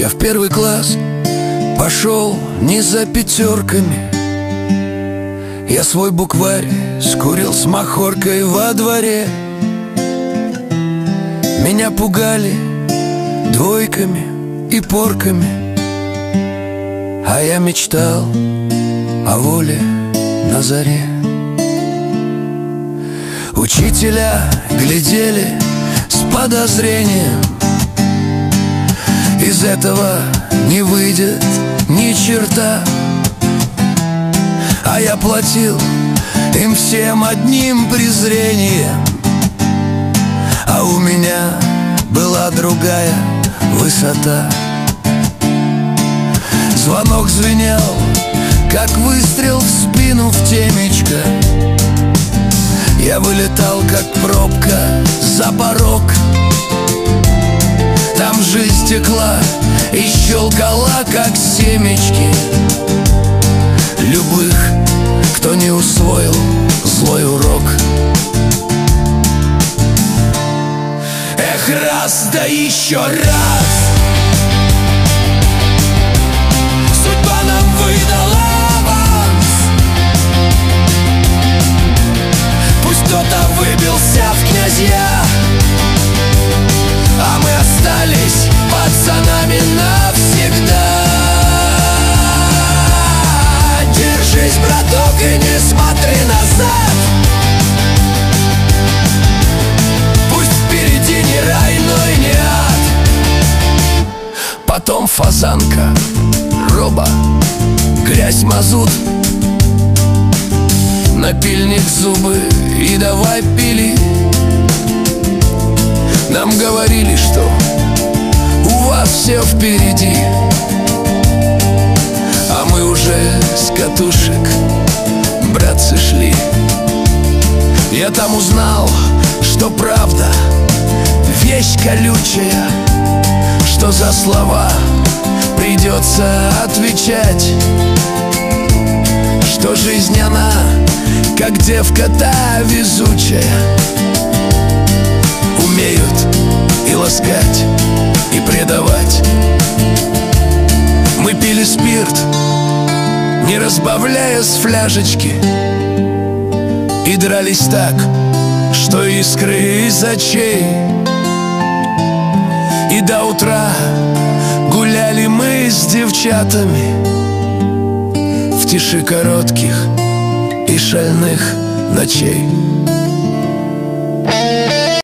Я в первый класс пошел не за пятерками. Я свой букварь скурил с махоркой во дворе. Меня пугали двойками и порками, а я мечтал о воле на заре. Учителя глядели с подозрением. Из этого не выйдет ни черта. А я платил им всем одним презрением. А у меня была другая высота. Звонок звенел, как выстрел в спину в темечко. Я вылетал, как пробка, за порог. Там жизнь текла и щелкала, как семечки любых, кто не усвоил злой урок. Эх, раз, да еще раз судьба нам выдала аванс. Пусть кто-то выбился в князья, а мы остались пацанами навсегда. Держись, браток, и не смотри назад. Пусть впереди не рай, но и не ад. Потом фазанка, роба, грязь, мазут, напильник, зубы и давай пили. Нам говорили, что у вас все впереди, а мы уже с катушек, братцы, шли. Я там узнал, что правда вещь колючая, что за слова придется отвечать, что жизнь она, как девка-то везучая. Умеют и ласкать, и предавать. Мы пили спирт, не разбавляя с фляжечки, и дрались так, что искры из очей. И до утра гуляли мы с девчатами в тиши коротких и шальных ночей.